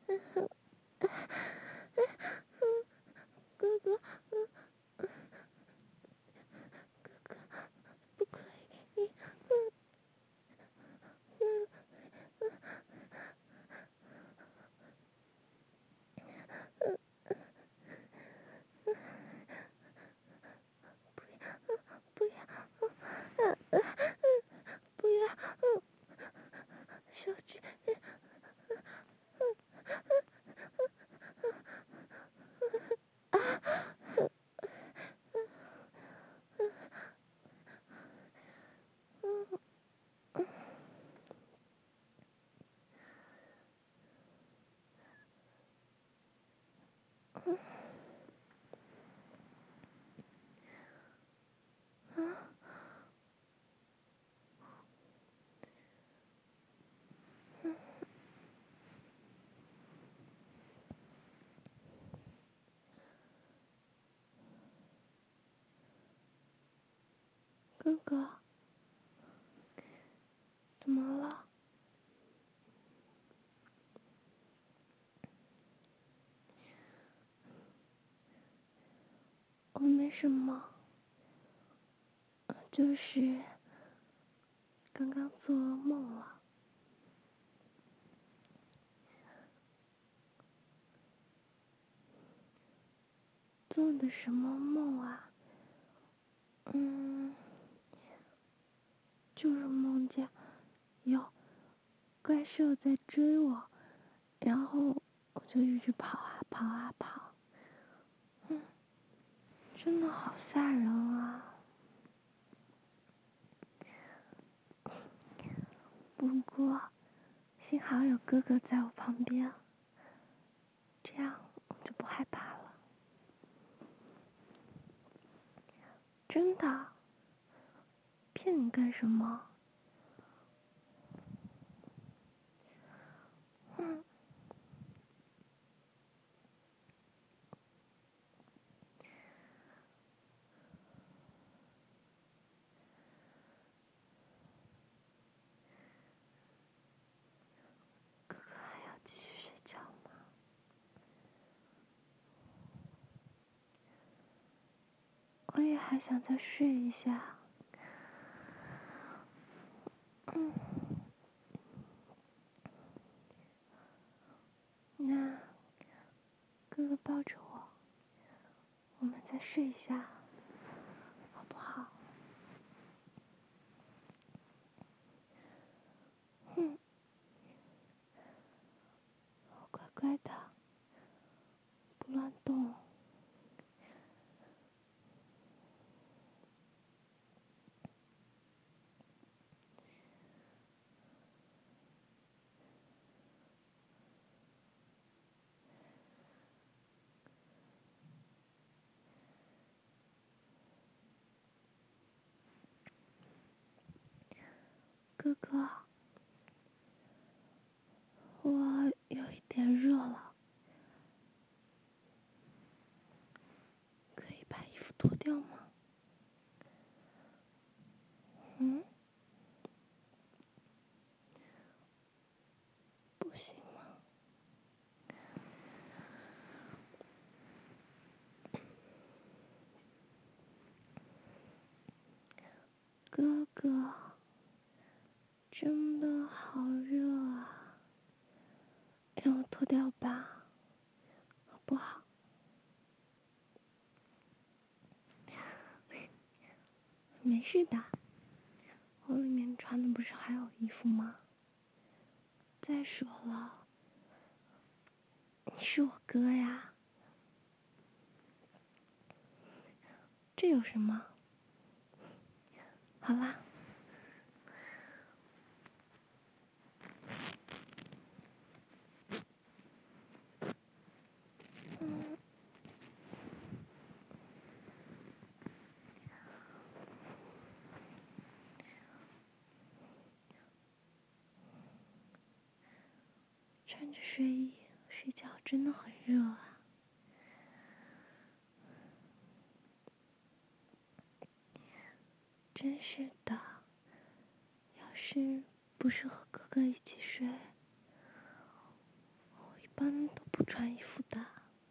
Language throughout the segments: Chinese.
哥哥，不可以，不要，不要，小姐，哥哥，怎么了？我没什么，就是刚刚做噩梦了。做的什么梦啊？就是梦见有怪兽在追我，然后我就一直跑啊跑啊跑，真的好吓人啊！不过幸好有哥哥在我旁边，这样我就不害怕了。真的？骗你干什么？哥哥还要继续睡觉吗？我也还想再睡一下。那哥哥抱着我，我们再睡一下，好不好？乖乖的，不乱动。哥哥，我有一点热了，可以把衣服脱掉吗？不行吗？哥哥，真的好热啊，让我脱掉吧，好不好？没事的，我里面穿的不是还有衣服吗？再说了，你是我哥呀，这有什么？好啦。穿着睡衣睡觉真的很热啊。真是的，要是不是和哥哥一起睡，我一般都不穿衣服的。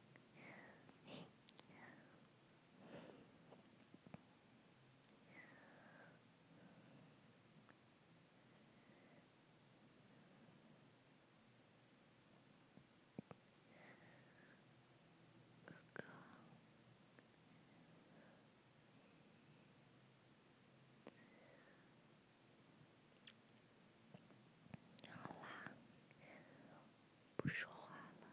好啦，不说话了，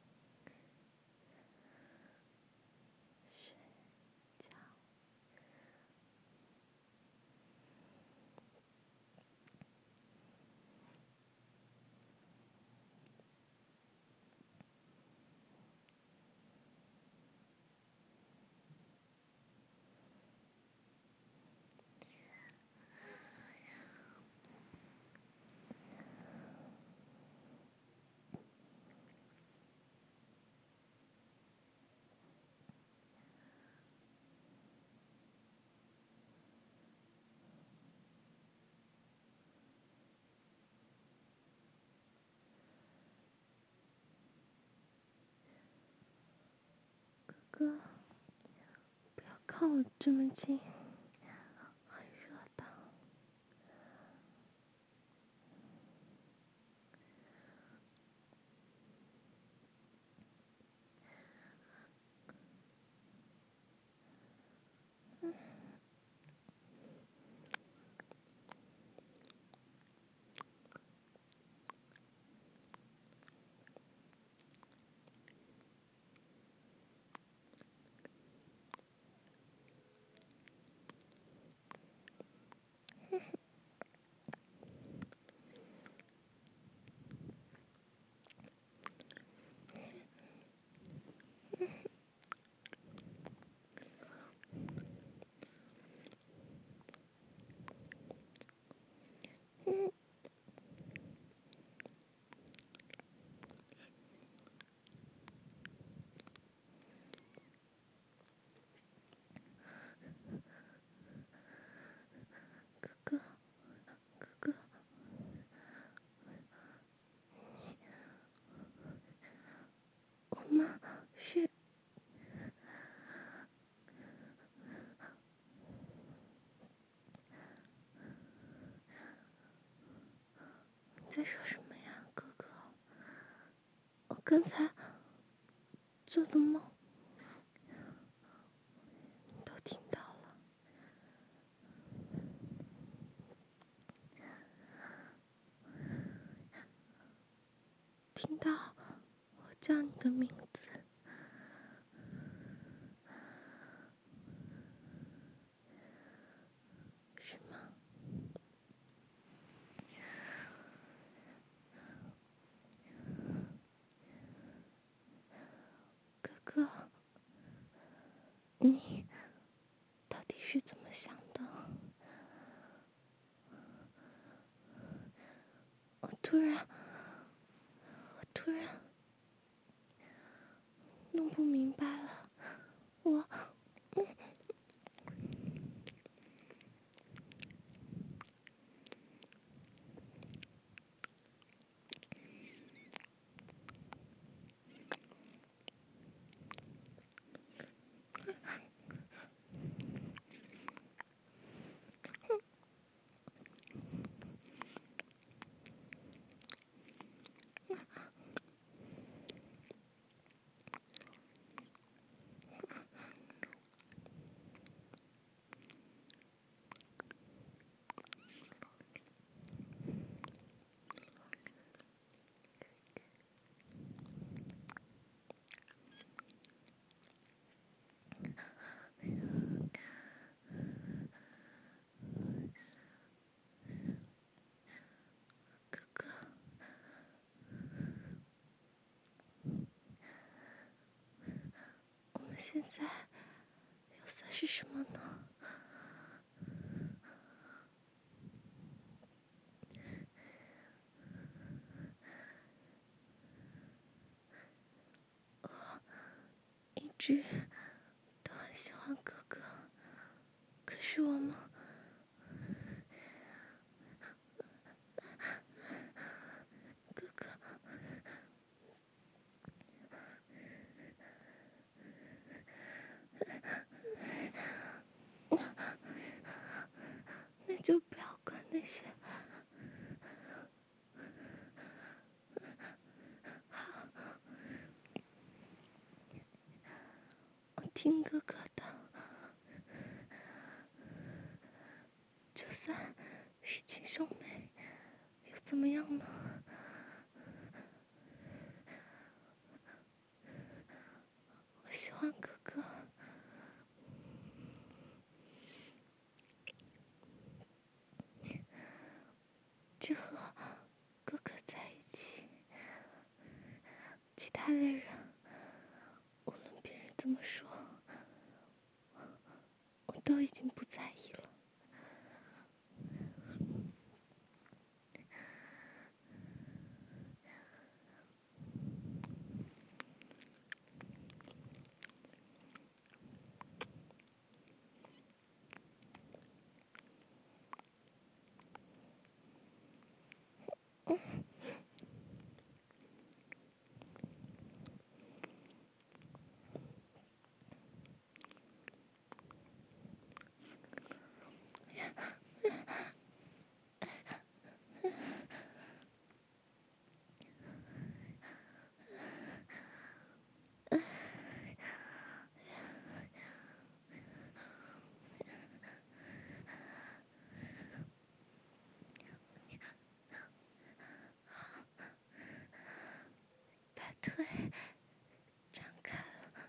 睡觉。哥，不要靠我这么近，很热的。哥哥，我们是。你在说什么呀，哥哥？我刚才做的梦，你都听到了。听到我叫你的名字，是吗？哥哥，你到底是怎么想的？我突然弄不明白了，我。哥哥，我们现在要算是什么呢？我一直都很喜欢哥哥，可是我们。哥哥， 亲哥哥的，就算是亲兄妹，又怎么样呢？我喜欢哥哥，只和哥哥在一起，其他的人，无论别人怎么说，我都已经不在意了。把腿张开了，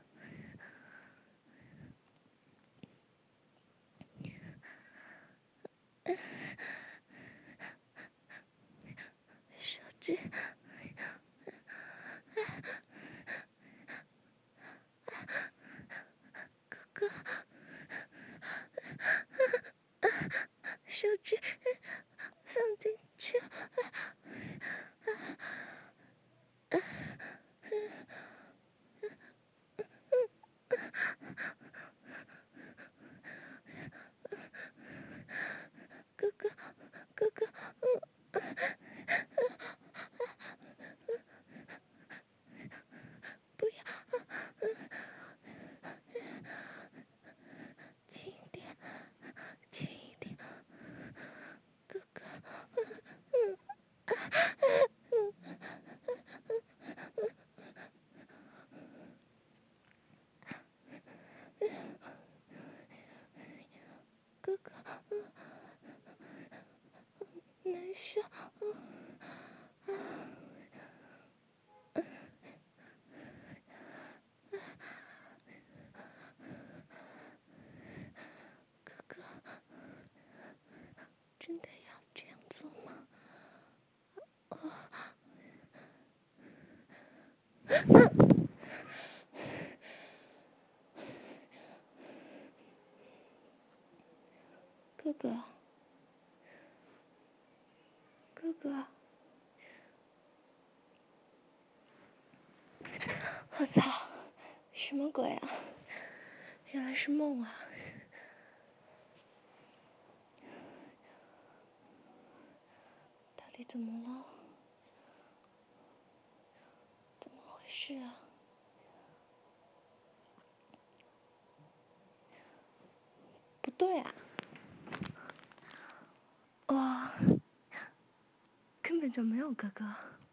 手指。哥哥，手指放进去，哥哥，哥哥，不要，轻一点，轻一点，哥哥，哥哥，难受，哥哥，真的要这样做吗？哥哥，哥哥，我操，什么鬼啊？原来是梦啊！到底怎么了？怎么回事啊？不对啊，我根本就没有哥哥。